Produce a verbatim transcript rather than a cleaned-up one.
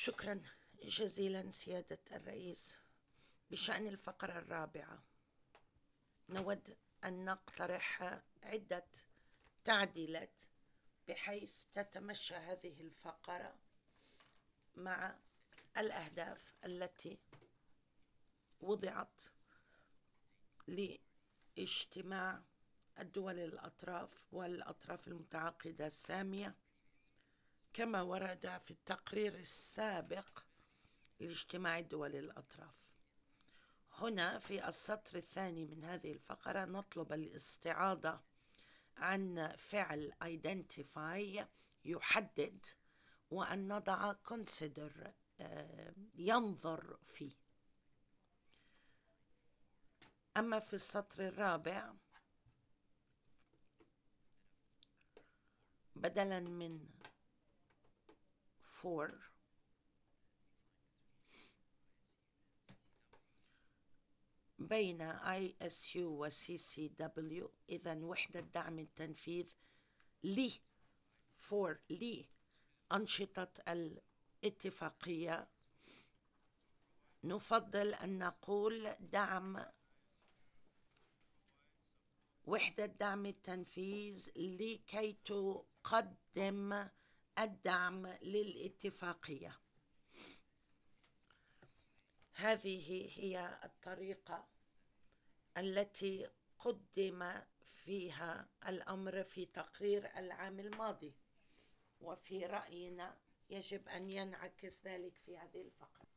شكرا جزيلا سيادة الرئيس. بشأن الفقرة الرابعة، نود أن نقترح عدة تعديلات بحيث تتمشى هذه الفقرة مع الأهداف التي وضعت لاجتماع الدول الأطراف والأطراف المتعاقدة السامية، كما ورد في التقرير السابق لاجتماع الدول الأطراف. هنا في السطر الثاني من هذه الفقرة نطلب الاستعاضة عن فعل identify يحدد، وأن نضع consider ينظر فيه. أما في السطر الرابع، بدلا من for بين آي إس يو و سي سي دبليو، إذن وحدة دعم التنفيذ لي for لي أنشطة الاتفاقية، نفضل أن نقول دعم وحدة دعم التنفيذ لكي تقدم الدعم للاتفاقية. هذه هي الطريقة التي قدم فيها الأمر في تقرير العام الماضي، وفي رأينا يجب أن ينعكس ذلك في هذه الفقرة.